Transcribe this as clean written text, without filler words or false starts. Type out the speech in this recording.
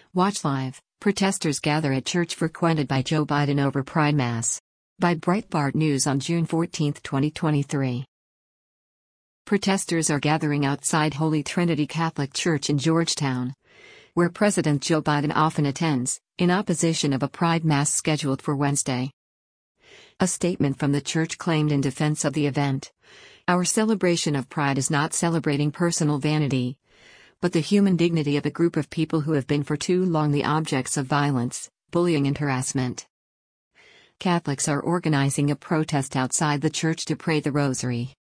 Watch live. Protesters gather at church frequented by Joe Biden over Pride Mass. By Breitbart News on June 14, 2023. Protesters are gathering outside Holy Trinity Catholic Church in Georgetown, where President Joe Biden often attends, in opposition of a Pride Mass scheduled for Wednesday. A statement from the church claimed in defense of the event, "Our celebration of Pride is not celebrating personal vanity, but the human dignity of a group of people who have been for too long the objects of violence, bullying and harassment." Catholics are organizing a protest outside the church to pray the rosary.